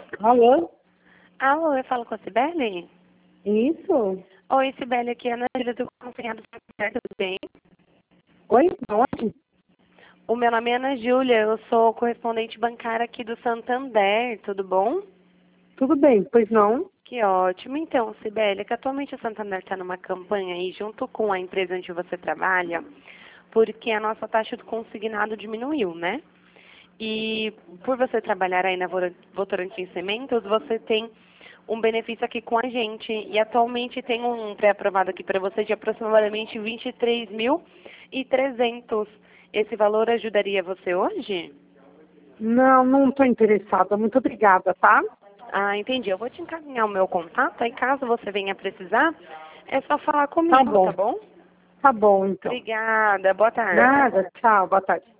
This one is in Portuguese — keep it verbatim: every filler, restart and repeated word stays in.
Alô? Alô, eu falo com a Cibele? Isso? Oi, Cibele, aqui é a Ana Júlia do Conselhado do Santander, tudo bem? Oi? Onde? O meu nome é Ana Júlia, eu sou correspondente bancária aqui do Santander, tudo bom? Tudo bem, pois não? Que ótimo. Então, Cibele, que atualmente o Santander está numa campanha aí junto com a empresa onde você trabalha, porque a nossa taxa do consignado diminuiu, né? E por você trabalhar aí na Vora- Votorantim Cimentos, você tem um benefício aqui com a gente. E atualmente tem um pré-aprovado aqui para você de aproximadamente vinte e três mil e trezentos. Esse valor ajudaria você hoje? Não, não estou interessada. Muito obrigada, tá? Ah, entendi. Eu vou te encaminhar o meu contato. Aí caso você venha precisar, é só falar Tá comigo, bom. tá bom? Tá bom, então. Obrigada. Boa tarde. Nada, tchau, boa tarde.